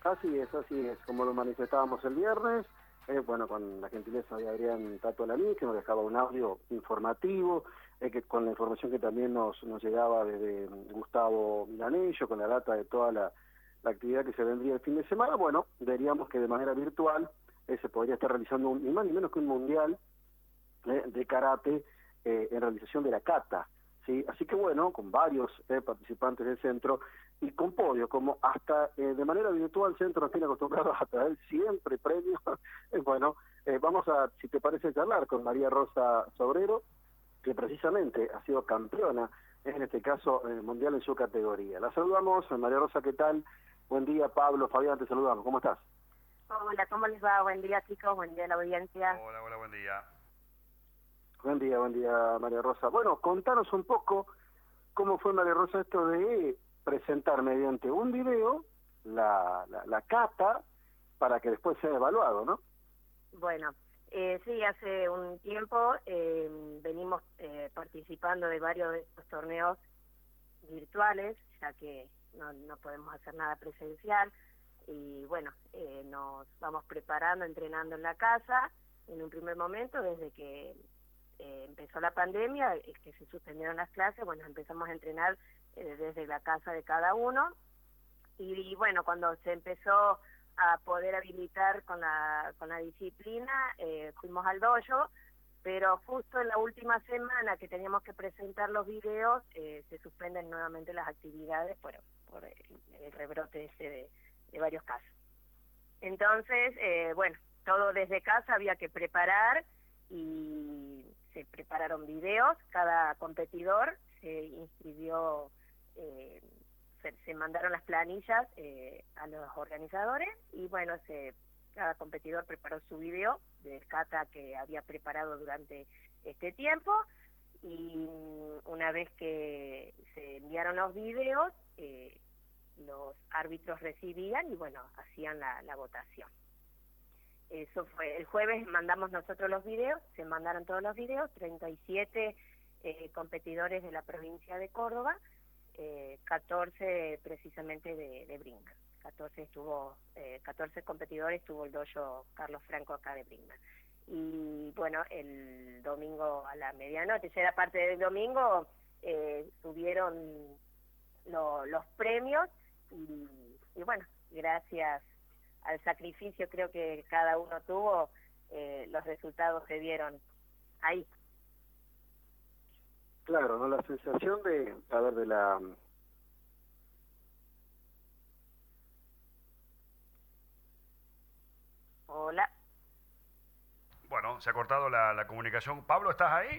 Así es, como lo manifestábamos el viernes, bueno, con la gentileza de Adrián Tato Alaní, que nos dejaba un audio informativo, que con la información que también nos llegaba desde Gustavo Milanello, con la data de toda la actividad que se vendría el fin de semana. Bueno, veríamos que de manera virtual se podría estar realizando ni más ni menos que un mundial de karate en realización de la kata, ¿sí? Así que bueno, con varios participantes del centro y con podio, como hasta de manera virtual el centro nos tiene acostumbrado a traer siempre premios. Bueno, vamos a, si te parece, charlar con María Rosa Sobrero, que precisamente ha sido campeona, en este caso mundial en su categoría. La saludamos. María Rosa, ¿qué tal? Buen día, Pablo, Fabián, te saludamos. ¿Cómo estás? Hola, ¿cómo les va? Buen día, chicos, buen día a la audiencia. Hola, buen día. Buen día, María Rosa. Bueno, contanos un poco cómo fue, María Rosa, esto de presentar mediante un video la cata para que después sea evaluado, ¿no? Bueno, sí, hace un tiempo venimos participando de varios de estos torneos virtuales, ya que no podemos hacer nada presencial, y bueno, nos vamos preparando, entrenando en la casa. En un primer momento, desde que empezó la pandemia, que se suspendieron las clases, bueno, empezamos a entrenar desde la casa de cada uno, y bueno, cuando se empezó a poder habilitar con la disciplina, fuimos al dojo, pero justo en la última semana que teníamos que presentar los videos, se suspenden nuevamente las actividades por el rebrote de varios casos. Entonces, bueno, todo desde casa había que preparar, y se prepararon videos. Cada competidor se inscribió, se mandaron las planillas a los organizadores, y bueno, cada competidor preparó su video de kata que había preparado durante este tiempo, y una vez que se enviaron los videos, los árbitros recibían y bueno, hacían la votación. Eso fue el jueves. Mandamos nosotros los videos, se mandaron todos los videos, 37 competidores de la provincia de Córdoba, 14 precisamente de Brinkmann. 14 competidores tuvo el dojo Carlos Franco acá de Brinkmann. Y bueno, el domingo a la medianoche, ya era parte del domingo, subieron los premios, y bueno, gracias al sacrificio creo que cada uno tuvo, los resultados se dieron ahí. Claro, ¿no? La sensación de la... Hola. Bueno, se ha cortado la comunicación. Pablo, ¿estás ahí?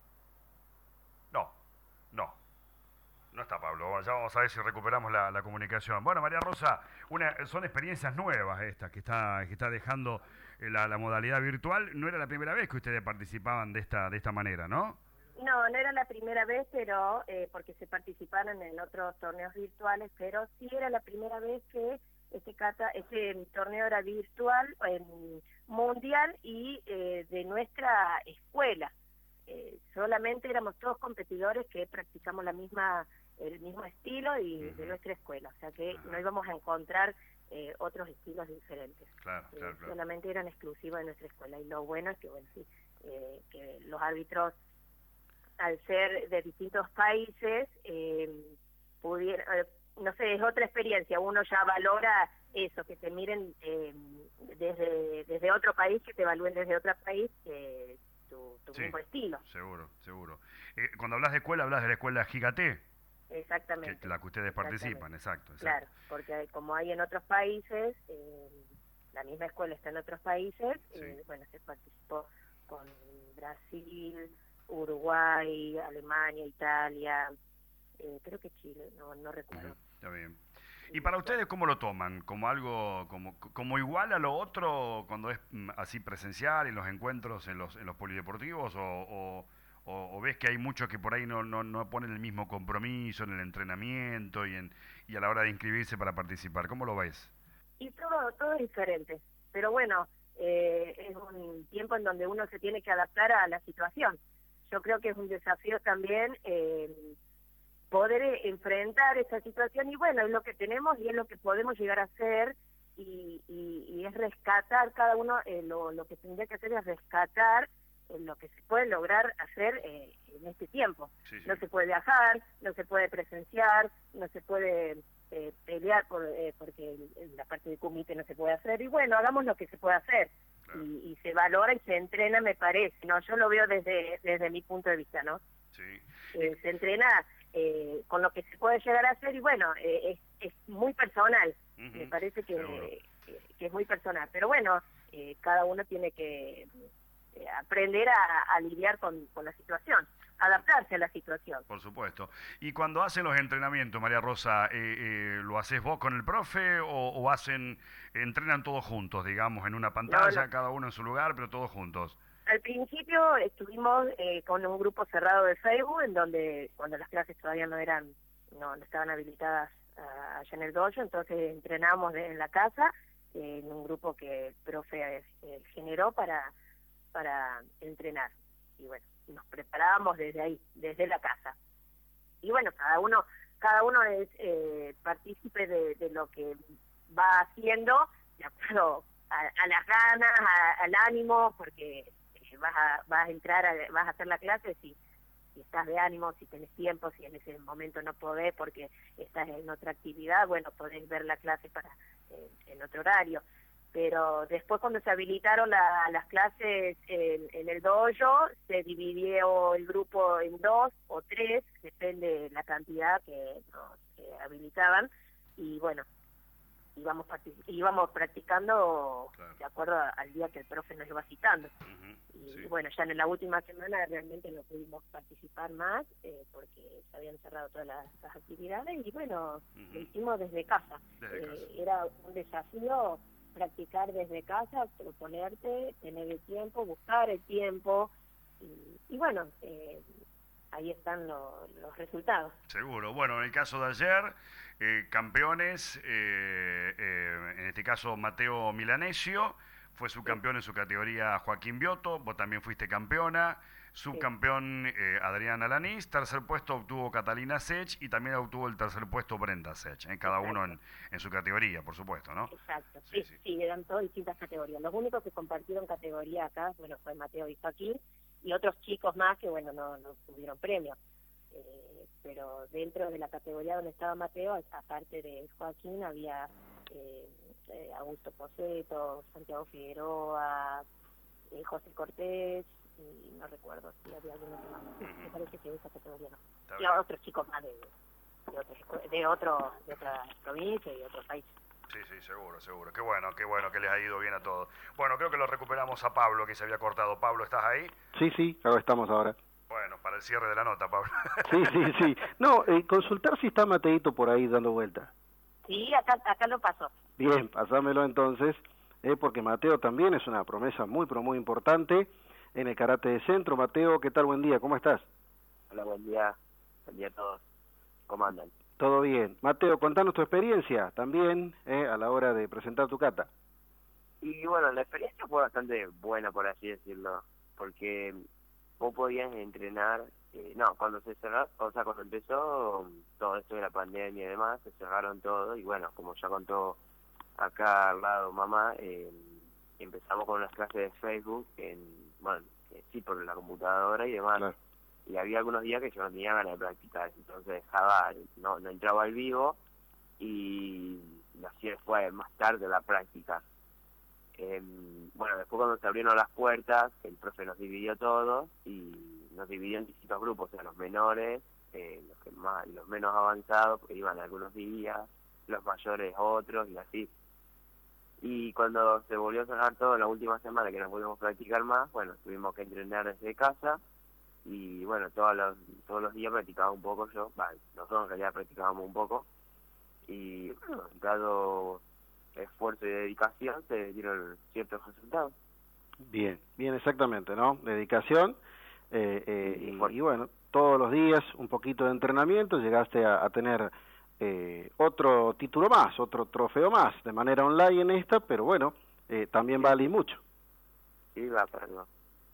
No está Pablo. Ya vamos a ver si recuperamos la comunicación. Bueno, María Rosa, son experiencias nuevas estas que está dejando la modalidad virtual. No era la primera vez que ustedes participaban de esta manera, ¿no? No era la primera vez, pero porque se participaron en otros torneos virtuales, pero sí era la primera vez que este torneo era virtual, mundial, y de nuestra escuela. Solamente éramos todos competidores que practicamos el mismo estilo y de nuestra escuela, o sea que no íbamos a encontrar otros estilos diferentes. Claro. Solamente eran exclusivos de nuestra escuela, y lo bueno es que que los árbitros, al ser de distintos países, pudieron, no sé, es otra experiencia. Uno ya valora eso, que te miren desde otro país, que te evalúen desde otro país, tu mismo estilo. Seguro. Cuando hablas de escuela, hablas de la escuela Gigate. Exactamente. La que ustedes participan, exacto. Claro, porque como hay en otros países, la misma escuela está en otros países, bueno, se participó con Brasil, Uruguay, Alemania, Italia, creo que Chile, no recuerdo. Está bien. ¿Y para ustedes cómo lo toman? ¿Como algo como igual a lo otro cuando es así presencial en los encuentros en los polideportivos, o ves que hay muchos que por ahí no ponen el mismo compromiso en el entrenamiento y a la hora de inscribirse para participar? ¿Cómo lo ves? Y todo es diferente, pero bueno, es un tiempo en donde uno se tiene que adaptar a la situación. Yo creo que es un desafío también poder enfrentar esa situación, y bueno, es lo que tenemos y es lo que podemos llegar a hacer y es rescatar cada uno, lo que tendría que hacer es rescatar lo que se puede lograr hacer en este tiempo. Sí, sí. No se puede viajar, no se puede presenciar, no se puede pelear porque en la parte de comité no se puede hacer, y bueno, hagamos lo que se puede hacer. Claro. Y se valora y se entrena, me parece, ¿no? Yo lo veo desde mi punto de vista, ¿no? Sí. Se entrena con lo que se puede llegar a hacer, y bueno, es muy personal. Me parece que es muy personal, pero bueno, cada uno tiene que aprender a lidiar con la situación, adaptarse a la situación. Por supuesto. Y cuando hacen los entrenamientos, María Rosa, ¿lo haces vos con el profe o entrenan todos juntos, digamos, en una pantalla, No. cada uno en su lugar, pero todos juntos? Al principio estuvimos con un grupo cerrado de Facebook, en donde cuando las clases todavía no estaban habilitadas allá en el dojo, entonces entrenamos en la casa, en un grupo que el profe generó para entrenar. Y bueno, nos preparábamos desde ahí, desde la casa. Y bueno, cada uno es partícipe de lo que va haciendo, de acuerdo a las ganas, al ánimo, porque vas a entrar, vas a hacer la clase si estás de ánimo, si tenés tiempo, si en ese momento no podés porque estás en otra actividad, bueno, podés ver la clase en otro horario. Pero después, cuando se habilitaron las clases en el dojo, se dividió el grupo en 2 o 3, depende de la cantidad que nos habilitaban, y bueno, íbamos practicando, claro, de acuerdo al día que el profe nos iba citando. Y bueno, ya en la última semana realmente no pudimos participar más porque se habían cerrado todas las actividades, y bueno, lo hicimos desde casa. Era un desafío practicar desde casa, proponerte, tener el tiempo, buscar el tiempo, y bueno, ahí están los resultados. Seguro. Bueno, en el caso de ayer, campeones, en este caso Mateo Milanesio, fue subcampeón en su categoría Joaquín Biotto, vos también fuiste campeona, subcampeón Adrián Alanís, tercer puesto obtuvo Catalina Sech y también obtuvo el tercer puesto Brenda Sech, cada uno en su categoría, por supuesto, ¿no? Exacto, sí, eran todas distintas categorías. Los únicos que compartieron categoría acá, bueno, fue Mateo y Joaquín, y otros chicos más que, bueno, no tuvieron premio. Pero dentro de la categoría donde estaba Mateo, aparte de Joaquín, había Augusto Poceto, Santiago Figueroa, José Cortés, y no recuerdo si había alguno más. Me parece que de esa categoría no. Y otros chicos más de otra provincia y otros países. Sí, seguro. Qué bueno que les ha ido bien a todos. Bueno, creo que lo recuperamos a Pablo, que se había cortado. Pablo, ¿estás ahí? Sí, acá estamos ahora. Bueno, para el cierre de la nota, Pablo. Sí. No, consultar si está Mateito por ahí dando vuelta. Sí, acá lo pasó. Bien, pasámelo entonces, porque Mateo también es una promesa muy, pero muy importante en el karate de centro. Mateo, ¿qué tal? Buen día, ¿cómo estás? Hola, buen día a todos. ¿Cómo andan? Todo bien. Mateo, contanos tu experiencia también a la hora de presentar tu kata. Y bueno, la experiencia fue bastante buena, por así decirlo, porque vos podías entrenar, cuando se cerró, cuando empezó todo esto de la pandemia y demás, se cerraron todo, y bueno, como ya contó acá al lado mamá, empezamos con unas clases de Facebook, sí, por la computadora y demás. Claro. Y había algunos días que yo no tenía ganas de practicar, entonces dejaba, no entraba al vivo y lo hacía después, más tarde, la práctica. Bueno, después cuando se abrieron las puertas, el profe nos dividió todos y nos dividió en distintos grupos, o sea, los menores, los menos avanzados, porque iban algunos días, los mayores otros y así. Y cuando se volvió a cerrar todo en la última semana, que no pudimos practicar más, bueno, tuvimos que entrenar desde casa. Y bueno, todos los días practicaba un poco yo, nosotros en realidad practicábamos un poco, y bueno, dado esfuerzo y dedicación se dieron ciertos resultados. Bien, exactamente, ¿no? Dedicación, y bueno, todos los días un poquito de entrenamiento, llegaste a tener otro título más, otro trofeo más, de manera online en esta, pero bueno, también vale mucho. Sí, va para algo.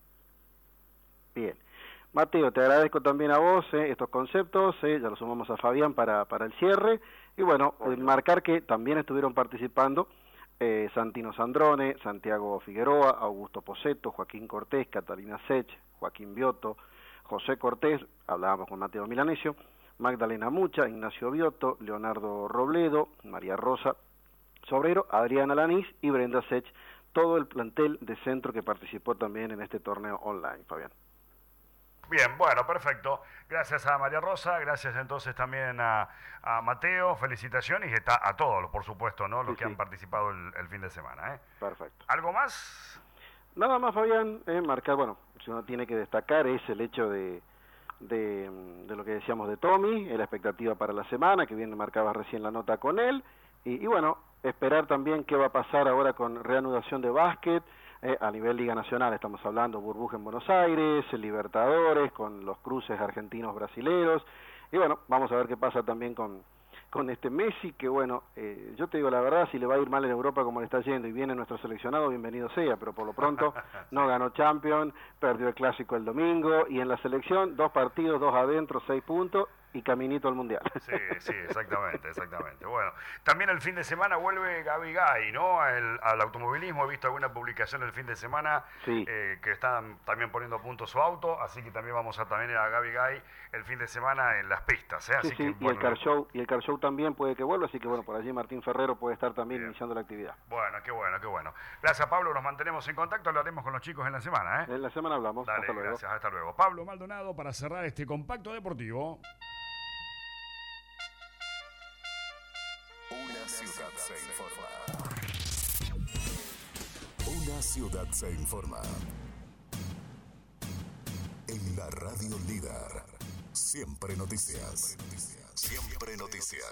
Bien. Mateo, te agradezco también a vos estos conceptos, ya los sumamos a Fabián para el cierre, y bueno, marcar que también estuvieron participando Santino Sandrone, Santiago Figueroa, Augusto Posetto, Joaquín Cortés, Catalina Sech, Joaquín Biotto, José Cortés, hablábamos con Mateo Milanesio, Magdalena Mucha, Ignacio Biotto, Leonardo Robledo, María Rosa Sobrero, Adriana Lanís y Brenda Sech, todo el plantel de centro que participó también en este torneo online, Fabián. Bien, bueno, perfecto. Gracias a María Rosa, gracias entonces también a Mateo, felicitaciones y a todos, por supuesto, ¿no? Los que han participado el fin de semana, ¿eh? Perfecto. ¿Algo más? Nada más, Fabián, marcar, bueno, si uno tiene que destacar es el hecho de lo que decíamos de Tommy, la expectativa para la semana, que bien marcabas recién la nota con él, y bueno, esperar también qué va a pasar ahora con reanudación de básquet, a nivel Liga Nacional estamos hablando burbuja en Buenos Aires, Libertadores, con los cruces argentinos brasileros, y bueno, vamos a ver qué pasa también con este Messi, que bueno, yo te digo la verdad, si le va a ir mal en Europa como le está yendo y viene nuestro seleccionado, bienvenido sea, pero por lo pronto no ganó Champions, perdió el Clásico el domingo, y en la selección 2 partidos, 2 adentro, 6 puntos, y caminito al Mundial. Sí, exactamente. Bueno, también el fin de semana vuelve Gaby Gay, ¿no? Al automovilismo, he visto alguna publicación el fin de semana que están también poniendo a punto su auto, así que también vamos a también a Gaby Gay el fin de semana en las pistas, ¿eh? Así que, y el car show también puede que vuelva, así que bueno, por allí Martín Ferrero puede estar también iniciando la actividad. Bueno, qué bueno. Gracias, Pablo, nos mantenemos en contacto, hablaremos con los chicos en la semana, ¿eh? En la semana hablamos. Dale, hasta luego. Gracias, hasta luego. Pablo Maldonado para cerrar este compacto deportivo. Una ciudad se informa. Una ciudad se informa. En la Radio Líder. Siempre noticias. Siempre noticias.